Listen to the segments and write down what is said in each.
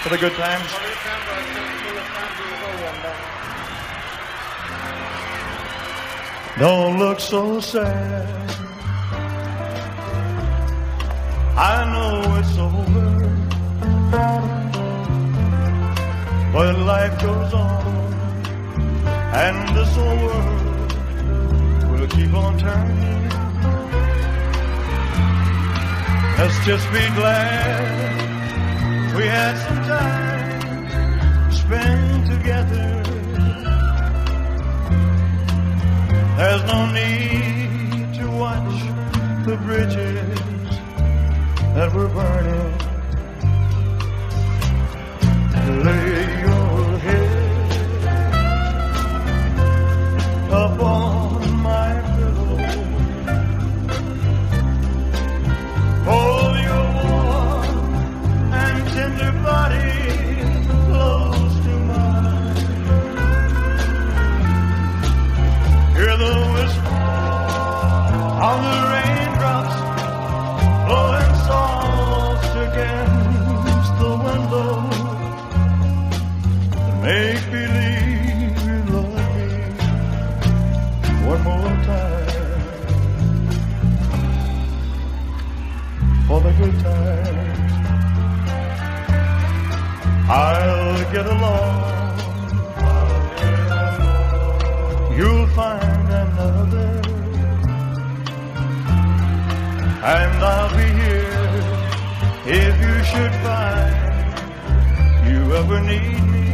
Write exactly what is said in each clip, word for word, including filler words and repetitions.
For the good times. Don't look so sad. I know it's over, but life goes on, and this old world will keep on turning. Let's just be glad we had some time to spend together. There's no need to watch the bridges that were burning. Lay your head upon my pillow. Hold your warm and tender body close to mine. Hear the whisper of the raindrops blowing soft against the window. Make believe you love me one more time. For the good times, I'll get along. You'll find another, and I'll be here if you should find you ever need me.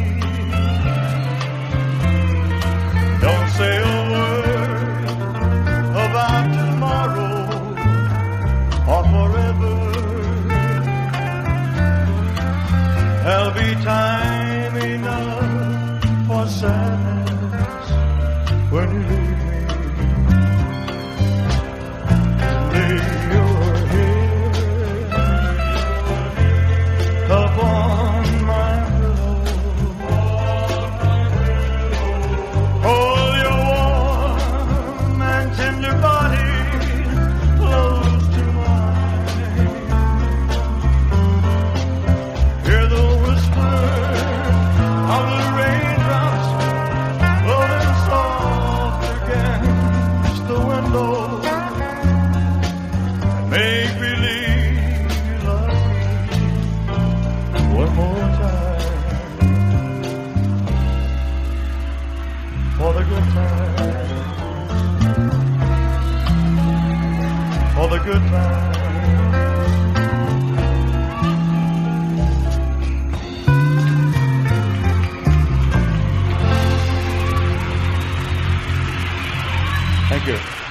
Don't say a word about tomorrow or forever. There'll be time enough for sadness when you leave me. Lay your head upon my pillow. Hold your warm and tender body close to mine. Hear the whisper of the raindrops blowing soft against the window. Make believe you love me one more time. For the good times, for the good times. Thank you.